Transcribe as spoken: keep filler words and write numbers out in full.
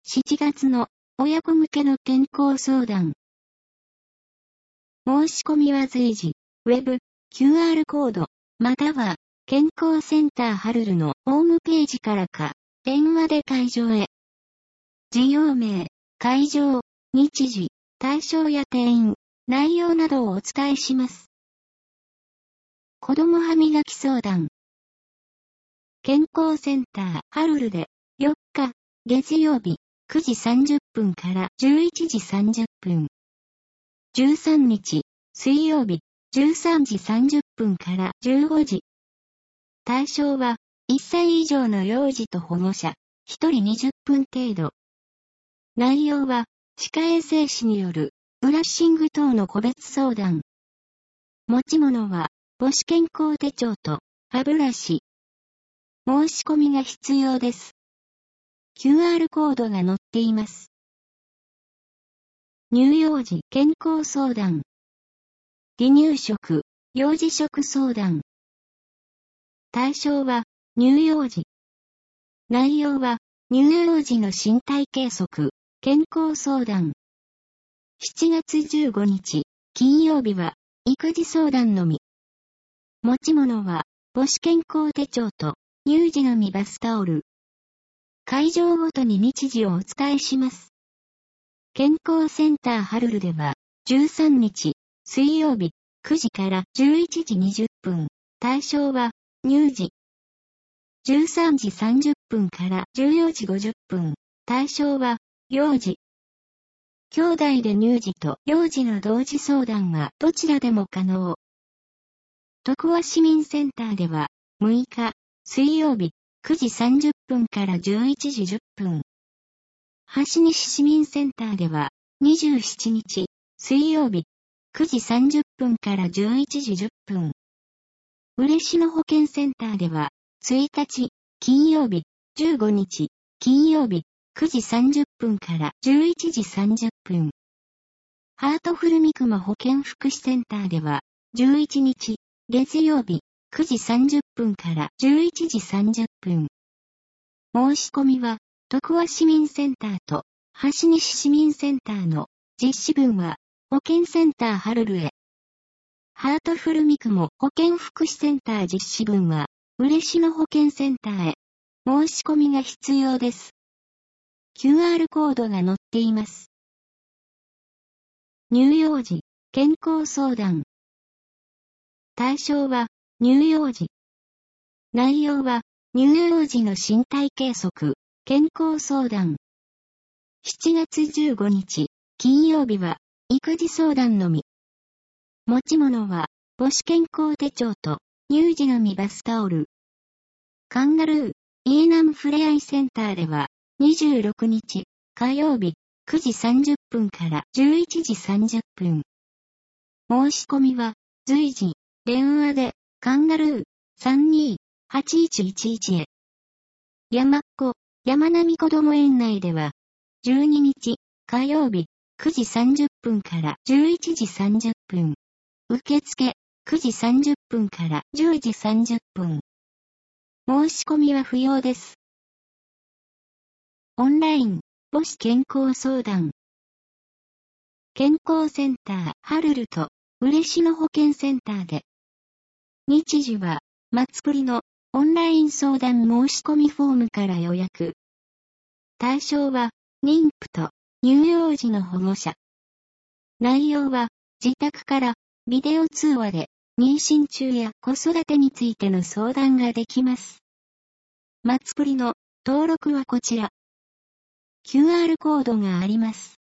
しちがつの親子向けの健康相談。申し込みは随時、ウェブ、キューアール コード、または、健康センターハルルのホームページからか、電話で会場へ。事業名、会場、日時、対象や定員、内容などをお伝えします。子供歯磨き相談。健康センターハルルで、よっか、月曜日、くじさんじゅっぷんからじゅういちじさんじゅっぷん。じゅうさんにち、水曜日、じゅうさんじさんじゅっぷんからじゅうごじ。対象は、いっさい以上の幼児と保護者、ひとりにじゅっぷん程度。内容は、歯科衛生士による、ブラッシング等の個別相談。持ち物は、母子健康手帳と、歯ブラシ。申し込みが必要です。キューアール コードが載っています。乳幼児健康相談。離乳食、幼児食相談。対象は、乳幼児。内容は、乳幼児の身体計測、健康相談。しちがつじゅうごにち、金曜日は、育児相談のみ。持ち物は、母子健康手帳と、乳児のみバスタオル。会場ごとに日時をお伝えします。健康センターハルルでは、じゅうさんにち、水曜日、くじからじゅういちじにじゅっぷん。対象は、乳児。じゅうさんじさんじゅっぷんからじゅうよじごじゅっぷん。対象は、幼児。兄弟で乳児と幼児の同時相談はどちらでも可能。徳和市民センターでは、むいか、水曜日、くじさんじゅっぷんからじゅういちじじゅっぷん。橋西市民センターでは、にじゅうしちにち、水曜日、くじさんじゅっぷんからじゅういちじじゅっぷん。嬉野保健センターでは、ついたち、金曜日、じゅうごにち、金曜日、くじさんじゅっぷんからじゅういちじさんじゅっぷん。ハートフル三熊保健福祉センターでは、じゅういちにち、月曜日、くじさんじゅっぷんからじゅういちじさんじゅっぷん。申し込みは、徳和市民センターと、橋西市民センターの実施分は、保健センターハルルへ。ハートフル三雲保健福祉センター実施分は、嬉野保健センターへ。申し込みが必要です。キューアール コードが載っています。乳幼児健康相談。対象は、乳幼児。内容は、乳幼児の身体計測、健康相談。しちがつじゅうごにち、金曜日は、育児相談のみ。持ち物は、母子健康手帳と、乳児のみバスタオル。カンガルー、イーナムふれあいセンターでは、にじゅうろくにち、火曜日、くじさんじゅっぷんからじゅういちじさんじゅっぷん。申し込みは、随時、電話で、カンガルー、さんにーはちいちいちいち へ。山っ子、山並こども園内では、じゅうににち、火曜日、くじさんじゅっぷんからじゅういちじさんじゅっぷん。受付、くじさんじゅっぷんからじゅうじさんじゅっぷん。申し込みは不要です。オンライン、母子健康相談。健康センター、ハルルと、嬉野保健センターで。日時は、まつぷりの、オンライン相談申し込みフォームから予約。対象は、妊婦と、乳幼児の保護者。内容は、自宅から、ビデオ通話で、妊娠中や子育てについての相談ができます。まつぷりの、登録はこちら。キューアール コードがあります。